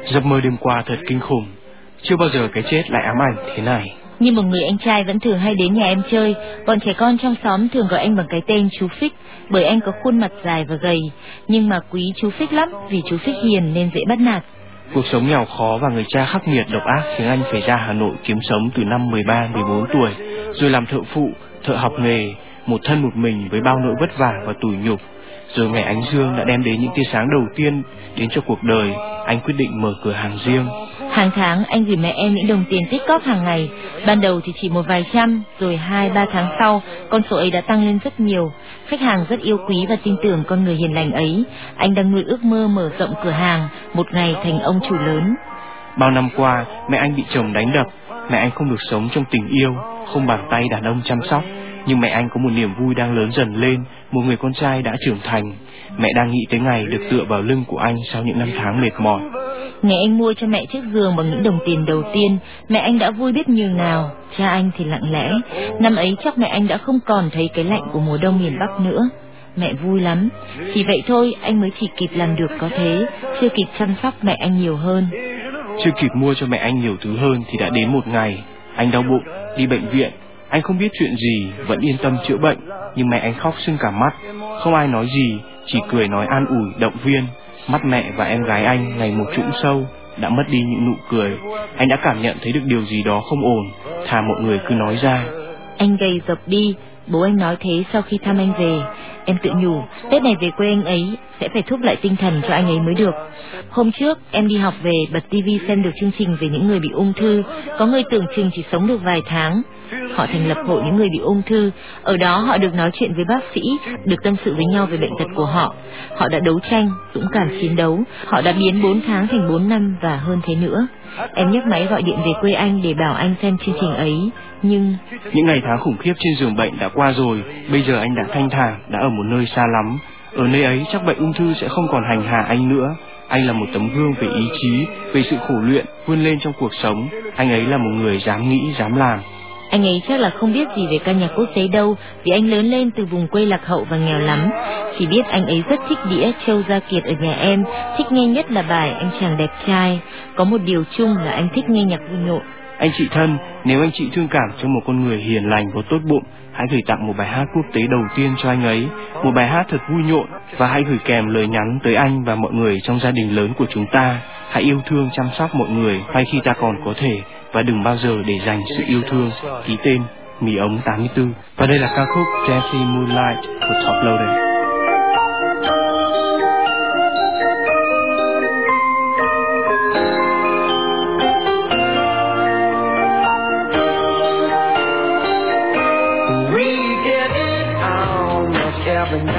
Giấc mơ đêm qua thật kinh khủng. Chưa bao giờ cái chết lại ám ảnh thế này. Như một người anh trai vẫn thường hay đến nhà em chơi, bọn trẻ con trong xóm thường gọi anh bằng cái tên chú Phích, bởi anh có khuôn mặt dài và gầy. Nhưng mà quý chú Phích lắm, vì chú Phích hiền nên dễ bắt nạt. Cuộc sống nghèo khó và người cha khắc nghiệt độc ác khiến anh phải ra Hà Nội kiếm sống từ năm 13-14 tuổi, rồi làm thợ phụ, thợ học nghề, một thân một mình với bao nỗi vất vả và tủi nhục. Rồi ngày ánh dương đã đem đến những tia sáng đầu tiên đến cho cuộc đời. Anh quyết định mở cửa hàng riêng. Hàng tháng anh gửi mẹ em những đồng tiền tích cóp hàng ngày. Ban đầu thì chỉ một vài trăm, rồi 2-3 tháng sau con số ấy đã tăng lên rất nhiều. Khách hàng rất yêu quý và tin tưởng con người hiền lành ấy. Anh đang nuôi ước mơ mở rộng cửa hàng, một ngày thành ông chủ lớn. Bao năm qua mẹ anh bị chồng đánh đập. Mẹ anh không được sống trong tình yêu, không bàn tay đàn ông chăm sóc. Nhưng mẹ anh có một niềm vui đang lớn dần lên, một người con trai đã trưởng thành. Mẹ đang nghĩ tới ngày được tựa vào lưng của anh sau những năm tháng mệt mỏi. Ngày anh mua cho mẹ chiếc giường bằng những đồng tiền đầu tiên, mẹ anh đã vui biết nhường nào. Cha anh thì lặng lẽ. Năm ấy chắc mẹ anh đã không còn thấy cái lạnh của mùa đông miền Bắc nữa. Mẹ vui lắm. Chỉ vậy thôi, anh mới chỉ kịp làm được có thế, chưa kịp chăm sóc mẹ anh nhiều hơn. Chưa kịp mua cho mẹ anh nhiều thứ hơn thì đã đến một ngày anh đau bụng, đi bệnh viện. Anh không biết chuyện gì, vẫn yên tâm chữa bệnh. Nhưng mẹ anh khóc sưng cả mắt. Không ai nói gì, chỉ cười nói an ủi, động viên. Mắt mẹ và em gái anh ngày một trũng sâu, đã mất đi những nụ cười. Anh đã cảm nhận thấy được điều gì đó không ổn. Thà mọi người cứ nói ra. Anh gầy dọc đi. Bố anh nói thế sau khi thăm anh về. Em tự nhủ, Tết này về quê anh ấy sẽ phải thúc lại tinh thần cho anh ấy mới được. Hôm trước em đi học về, bật tivi xem được chương trình về những người bị ung thư. Có người tưởng chừng chỉ sống được vài tháng. Họ thành lập hội những người bị ung thư. Ở đó họ được nói chuyện với bác sĩ, được tâm sự với nhau về bệnh tật của họ. Họ đã đấu tranh, dũng cảm chiến đấu. Họ đã biến 4 tháng thành 4 năm và hơn thế nữa. Em nhấc máy gọi điện về quê anh để bảo anh xem chương trình ấy. Nhưng những ngày tháng khủng khiếp trên giường bệnh đã qua rồi. Bây giờ anh đã thanh thản, đã ở một nơi xa lắm. Ở nơi ấy chắc bệnh ung thư sẽ không còn hành hạ anh nữa. Anh là một tấm gương về ý chí, về sự khổ luyện, vươn lên trong cuộc sống. Anh ấy là một người dám nghĩ, dám làm. Anh ấy chắc là không biết gì về ca nhạc quốc tế đâu, vì anh lớn lên từ vùng quê lạc hậu và nghèo lắm. Chỉ biết anh ấy rất thích đĩa Châu Gia Kiệt ở nhà em, thích nghe nhất là bài Anh Chàng Đẹp Trai. Có một điều chung là anh thích nghe nhạc vui nhộn. Anh chị thân, nếu anh chị thương cảm cho một con người hiền lành và tốt bụng, hãy gửi tặng một bài hát quốc tế đầu tiên cho anh ấy, một bài hát thật vui nhộn, và hãy gửi kèm lời nhắn tới anh và mọi người trong gia đình lớn của chúng ta. Hãy yêu thương chăm sóc mọi người ngay khi ta còn có thể, và đừng bao giờ để dành sự yêu thương. Ký tên Mì Ống 84. Và đây là ca khúc Dancing Moonlight của Top Loader. Every night